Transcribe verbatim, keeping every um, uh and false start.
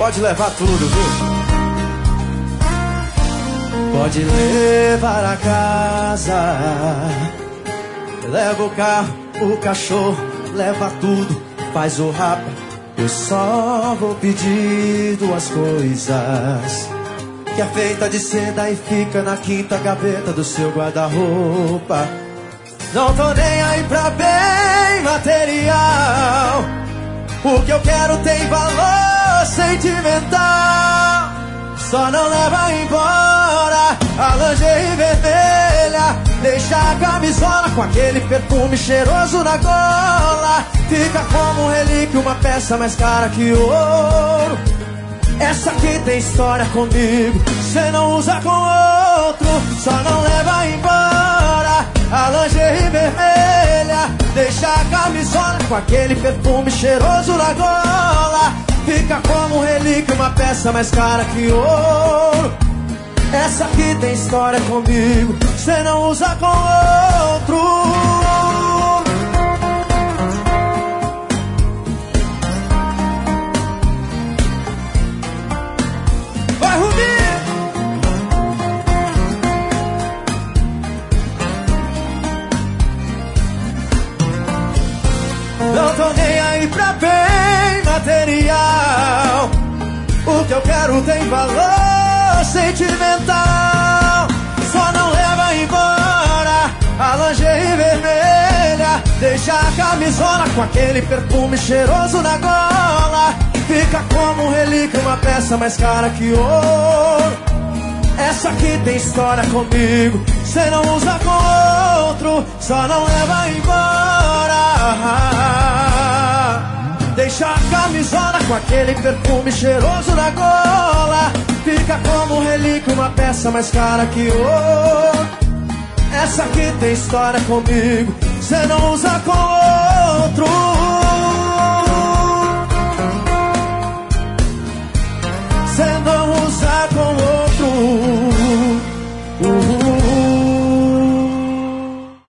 pode levar tudo, viu? Pode levar a casa, leva o carro, o cachorro, leva tudo, faz o rapa. Eu só vou pedir duas coisas, que é feita de seda e fica na quinta gaveta do seu guarda-roupa. Não tô nem aí pra bem material, o que eu quero tem valor sentimental. Só não leva embora a lingerie vermelha, deixa a camisola com aquele perfume cheiroso na gola. Fica como um relíquio, uma peça mais cara que ouro. Essa aqui tem história comigo, cê não usa com outro. Só não leva embora a lingerie vermelha, deixa a camisola com aquele perfume cheiroso na gola. Fica como um relíquio, uma peça mais cara que ouro. Essa aqui tem história comigo, cê não usa com outro. Vai, Rubi! Não tô nem aí pra bem material, o que eu quero tem valor sentimental. Só não leva embora a lingerie vermelha, deixa a camisola com aquele perfume cheiroso na gola. Fica como um relíquio, uma peça mais cara que ouro. Essa aqui tem história comigo, cê não usa com outro. Só não leva embora, deixa a camisola com aquele perfume cheiroso na gola. Fica como um relíquio, uma peça mais cara que ouro. Essa aqui tem história comigo, cê não usa com outro. Cê não usa com outro.